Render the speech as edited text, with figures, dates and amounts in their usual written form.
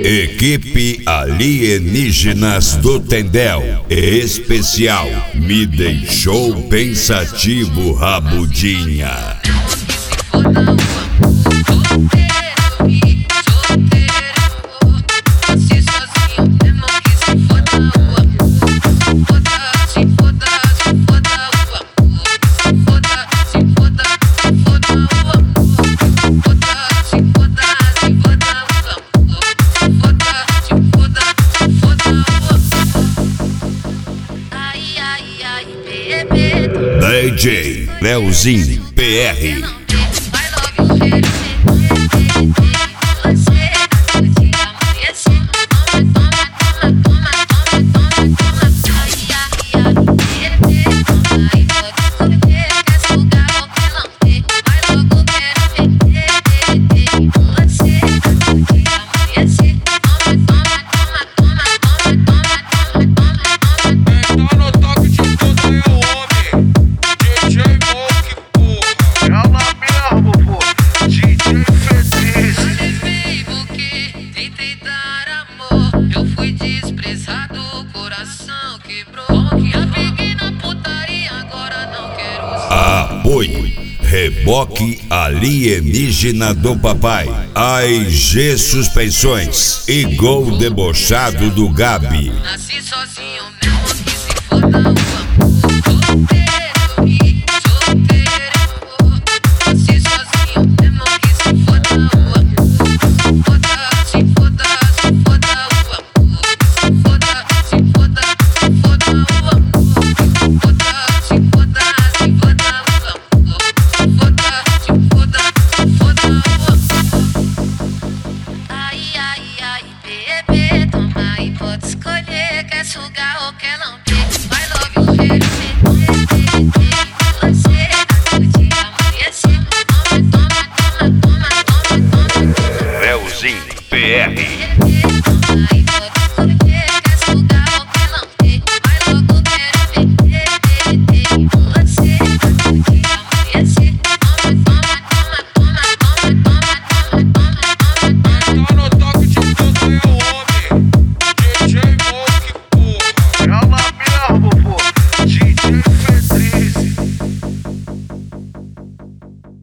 Equipe Alienígenas do Tendel. Especial. Me deixou pensativo, Rabudinha. DJ Leozinho PR. Eu fui desprezado, o coração quebrou. Já fiquei na putaria, agora não quero. Apoio. Reboque Alienígena do Papai. AIG Suspensões. E Gol Debochado do Gabi. Nasci sozinho mesmo que se foda o amor. Solteiro e solteiro amor. Nasci sozinho mesmo que se foda o amor. Se foda o amor. Se foda o amor. Se foda o amor. Ai, bebê, toma e pode escolher. Quer sugar ou quer lamber? Vai logo ver você no dia amanhecer. Toma. Leozinho PR.